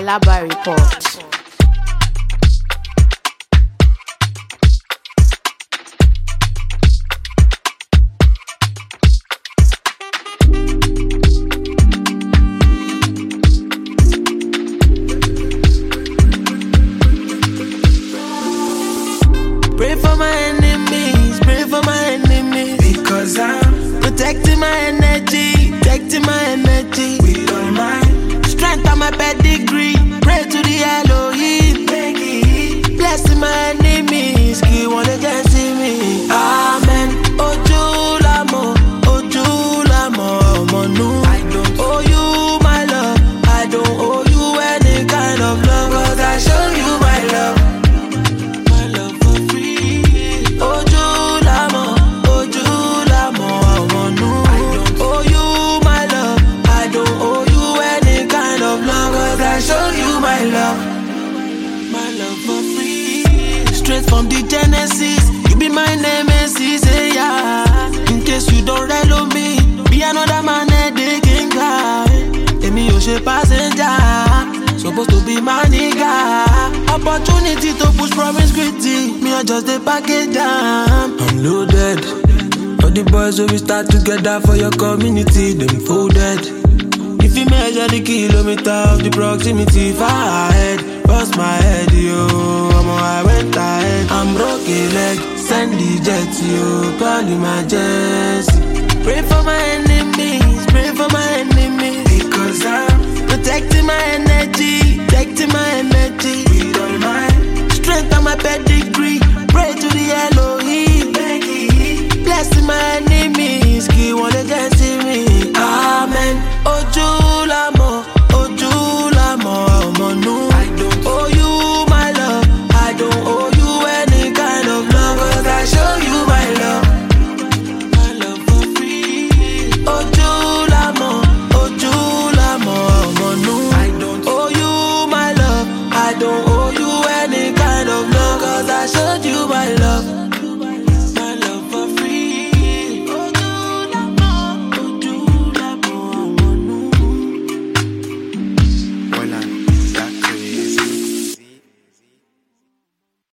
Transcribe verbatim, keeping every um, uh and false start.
Alaba Report. Pray for my enemies, pray for my enemies. Because I'm protecting my energy, protecting my energy. We don't mind. Strength on my pedigree, pray to the Elohim. Blessing my enemies, keep one against me. Amen. Ojulamo, Ojulamo, Monu. I don't owe you my love, I don't owe you any kind of love. Cause I show you my love. Straight from the Genesis, you be my nemesis, eh, yeah. In case you don't rely on me, be another man that they can cry. Emi yo she passenger, supposed to be my nigga. Opportunity to push promise gritty, me I just the package jam. I'm loaded. All the boys will we start together for your community, them folded. If you measure the kilometer of the proximity, far ahead, bust my head, yo. I'm on, I went ahead. I'm broken leg, send the jet, yo. Call emergency. Pray for my enemies, pray for my enemies. Because I'm protecting my energy, protecting my energy. We don't mind. Strength on my pedigree, pray to the L.